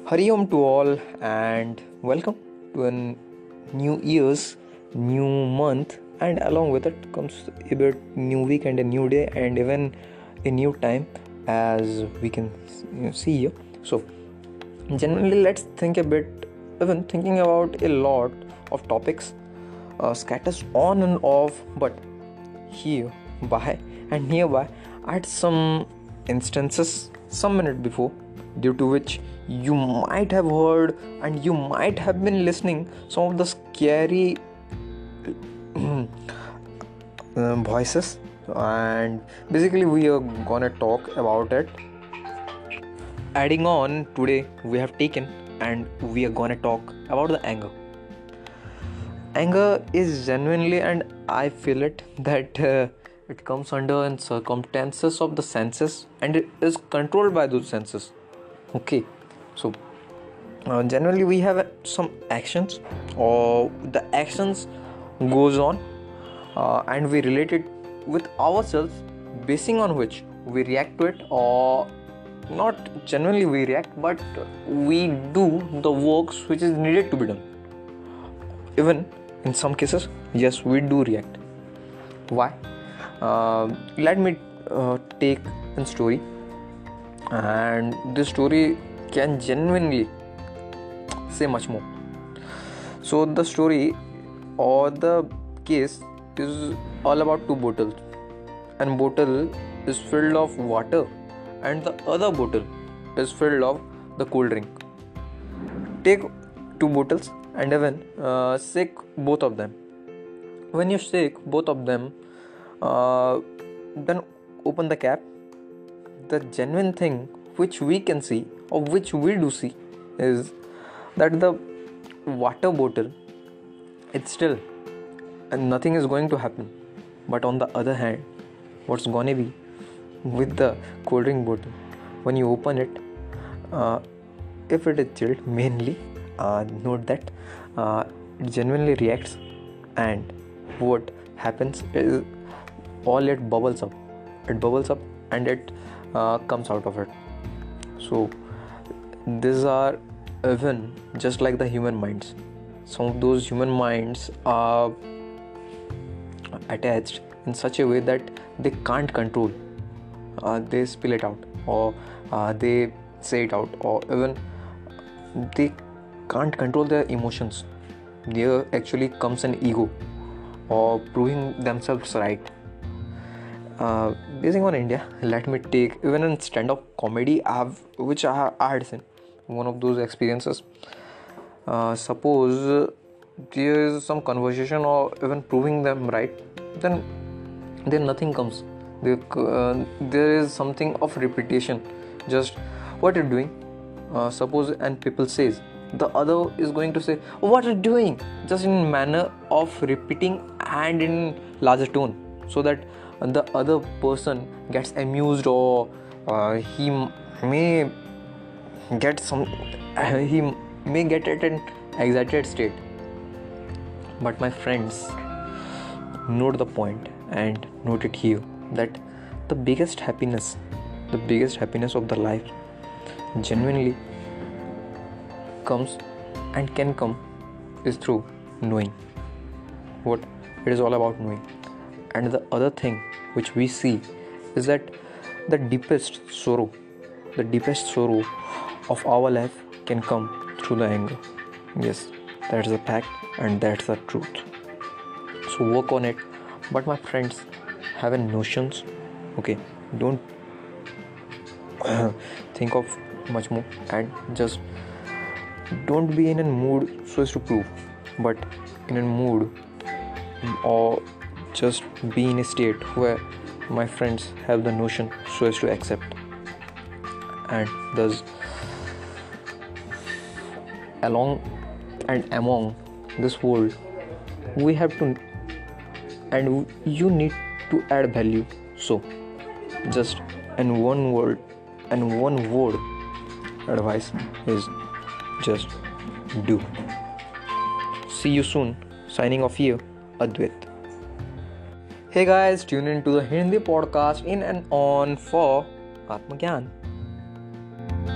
Hari Om to all and welcome to a new year's new month, and along with it comes a bit new week and a new day and even a new time, as we can see here. So generally, let's think a bit, even thinking about a lot of topics scatters on and off, but here by and nearby at some instances some minute before, due to which you might have heard and you might have been listening some of the scary voices, and basically we are gonna talk about it. Adding on, today we have taken and we are gonna talk about the anger is genuinely, and I feel it, that it comes under in circumstances of the senses and it is controlled by those senses. Okay, so generally we have some actions, or the actions goes on, and we relate it with ourselves, basing on which we react to it, or not genuinely we react, but we do the works which is needed to be done. Even in some cases, yes, we do react. Why? Let me take a story, and this story can genuinely say much more. So the story or the case is all about two bottles, and bottle is filled of water and the other bottle is filled of the cold drink. Take two bottles and even shake both of them. When you shake both of them, then open the cap. The genuine thing which we can see, or which we do see, is that the water bottle, it's still and nothing is going to happen. But on the other hand, what's gonna be with the cold drink bottle? When you open it, if it is chilled, mainly note that it genuinely reacts, and what happens is all it bubbles up and it comes out of it. So these are even just like the human minds. Some of those human minds are attached in such a way that they can't control. They spill it out, or they say it out, or even they can't control their emotions. There actually comes an ego, or proving themselves right. Basing on India, let me take even in stand-up comedy, which I had seen one of those experiences. Suppose there is some conversation or even proving them right, then nothing comes. There is something of repetition. Just what you're doing. Suppose and people says, the other is going to say, what are you doing? Just in manner of repeating and in larger tone, so that the other person gets amused, or he may get at an excited state. But my friends, note the point and note it here, that the biggest happiness of the life genuinely comes and can come is through knowing. What it is all about, knowing. And the other thing which we see is that the deepest sorrow of our life can come through the anger. Yes, that's the fact and that's the truth. So work on it. But my friends, have a notions. Okay, don't think of much more, and just don't be in a mood so as to prove, but in a mood, or just be in a state where my friends have the notion so as to accept. And thus, along and among this world, we have to, and you need to add value. So just in one word advice is just do. See you soon. Signing off here, Advait. Hey guys, tune in to the Hindi podcast in and on for Atmagyan.